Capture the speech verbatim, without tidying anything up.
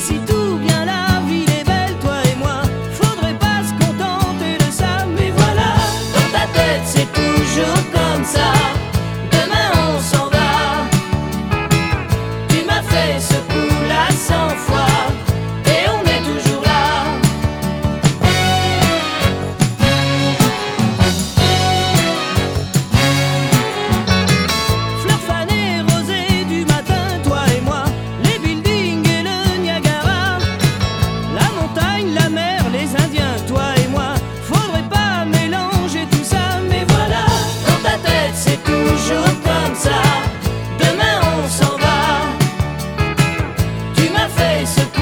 si tout bien la ville est belle, toi et moi, faudrait pas se contenter de ça. Mais voilà, dans ta tête c'est toujours comme ça. Demain on s'en va. Tu m'as fait ce coup-là cent fois et on est toujours là. Fleurs fanées, rosées du matin, toi et moi, les buildings et le Niagara, la montagne, la mer, les Indiens, toi et moi, faudrait pas mélanger tout ça. Mais voilà, dans ta tête c'est toujours comme ça. Demain on s'en va. Tu m'as fait ce